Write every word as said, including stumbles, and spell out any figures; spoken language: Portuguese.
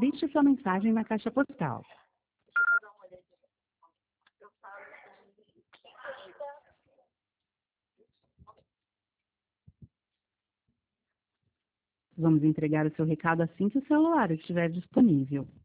Deixe sua mensagem na caixa postal. Vamos entregar o seu recado assim que o celular estiver disponível.